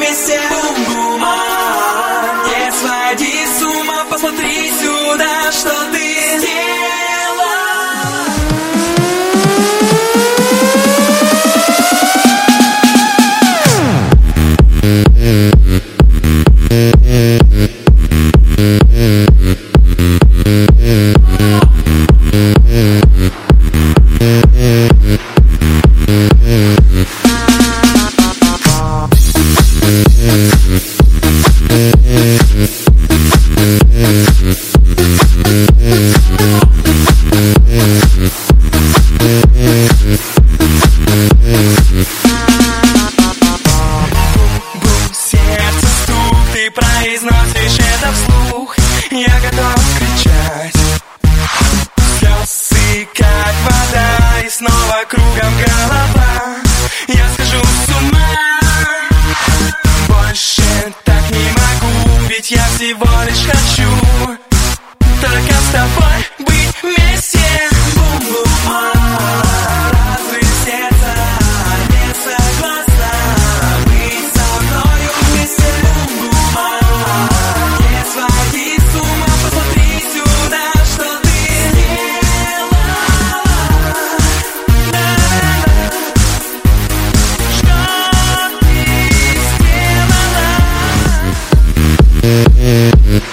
вместе. Бум-бум, не сходи с ума, посмотри сюда, что ты сделала. Сердце стук, ты произносишь это вслух. Я готов кричать. Слезы как вода, и снова кругом голова. Я схожу с ума. Больше так не могу, ведь я всего лишь хочу только с тобой быть вместе. Бум-бум, разрыв сердца, не согласна быть со мною вместе. Бум-бум, не сходи с ума, посмотри сюда, что ты сделала. Что ты сделала.